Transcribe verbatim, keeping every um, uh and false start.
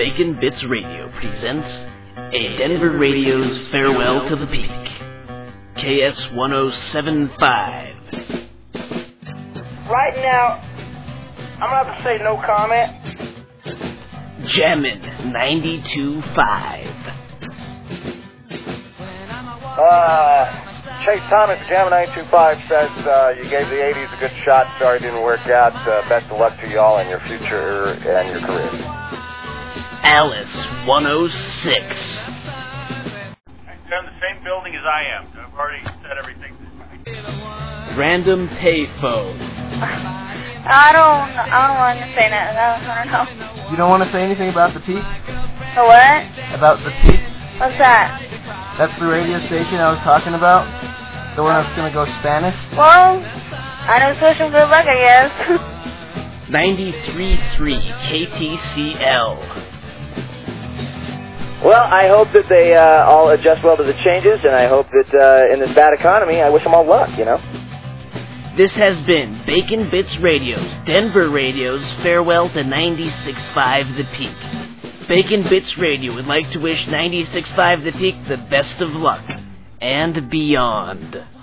Bacon Bits Radio presents a Denver Radio's Farewell to the Peak. K S ten seventy-five. Right now, I'm going to have to say no comment. Jammin' ninety-two point five. Uh, Chase Thomas, Jammin' ninety-two point five says uh, you gave the eighties a good shot. Sorry it didn't work out. Uh, best of luck to y'all in your future and your career. Alice one oh six. They're in the same building as I am. I've already said everything. Random payphone. I don't, I don't want to say that. I don't want to know. You don't want to say anything about the Peak? The what? About the Peak? What's that? That's the radio station I was talking about. The one that's going to go Spanish. Well, I don't wish him good luck, I guess. ninety-three point three K T C L. Well, I hope that they uh, all adjust well to the changes, and I hope that uh, in this bad economy, I wish them all luck, you know? This has been Bacon Bits Radio's, Denver Radio's Farewell to ninety-six point five The Peak. Bacon Bits Radio would like to wish ninety-six point five The Peak the best of luck and beyond.